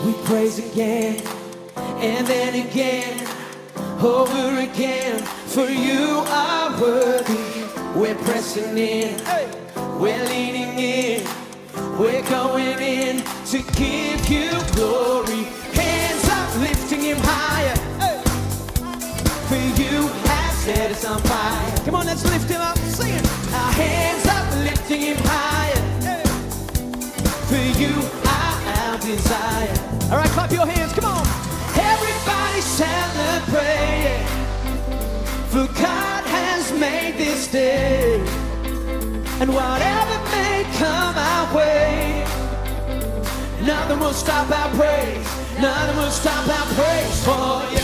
we praise again, and then again, over again, for you are worthy. We're pressing in, we're leaning in, we're going in to give you glory. Hands up, lifting him higher, for you have set us on fire. Come on, let's lift him up, sing it. Our hands up, lifting him higher, for you are our desire. All right, clap your hands, come on. Everybody celebrate, for God has made this day, and whatever may come our way, nothing will stop our praise, nothing will stop our praise for you.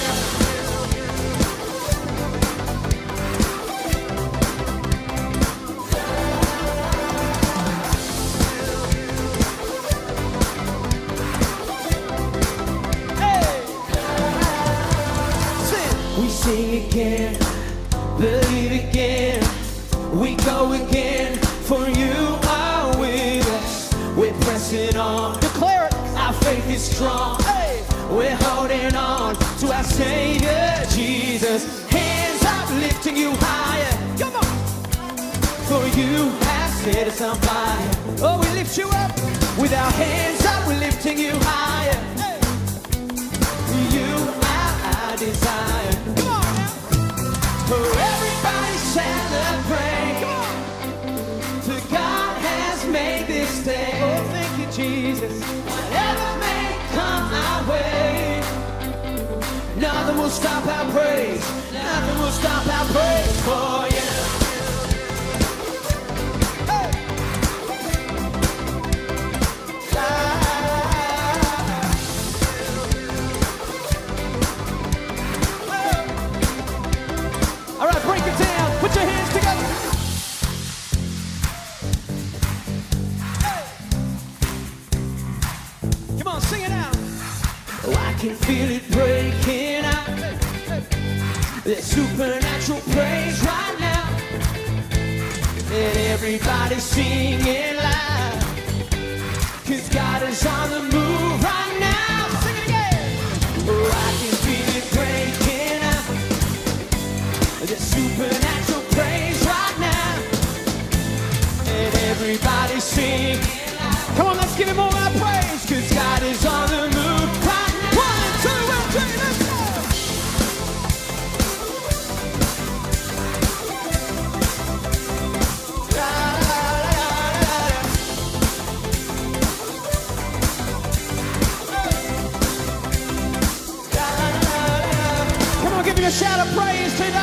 Sing again, believe again, we go again, for you are with us. We're pressing on, declare it, our faith is strong. Hey. We're holding on to our Savior Jesus. Hands up, lifting you higher, come on, for you have set us on fire. Oh, we lift you up, with our hands up, we're lifting you higher. Hey. You are our desire. Oh, everybody celebrate, come on, for God has made this day. Oh, thank you, Jesus. Whatever may come our way, nothing will stop our praise, nothing will stop our praise for you. All right, break it down. Put your hands together. Hey. Come on, sing it out. Oh, I can feel it breaking out. There's supernatural praise right now. And everybody singing loud, 'cause God is on the move right now. Sing it again. Oh, I can feel it breaking out. There's supernatural praise right now, and everybody sing. Come on, let's give him all our praise, 'cause God is on the move right now. 1, 2, 1, 3, let's go. Come on, give me a shout of praise tonight.